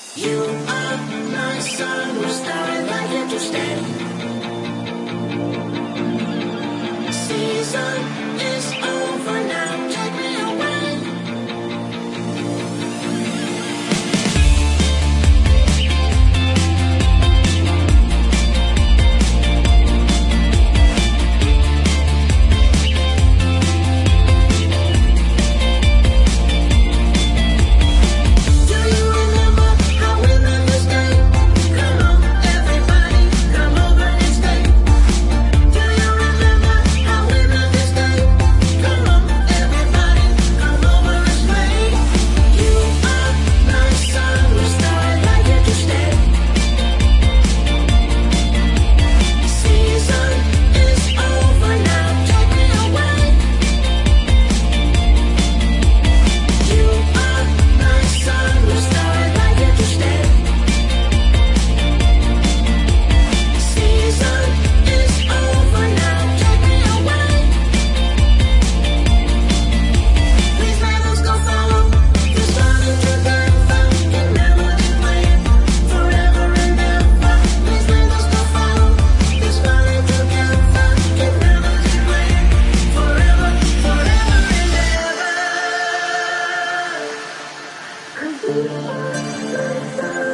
You are my sun, we're starry like here to stay. Season is over now, take me away. Do you remember how we met this day? Come on, everybody, come over and stay. Do you remember how we met this day? Come on, everybody, come over and stay. You are my sun, we're starry like here to stay. Season is over now, take me away. You are my sun, we're starry like here to stay. Season is over now, take me away. Please let us go follow this running together. Can never be played forever and ever. Please let us go follow this running together. Can never be played forever, forever and ever.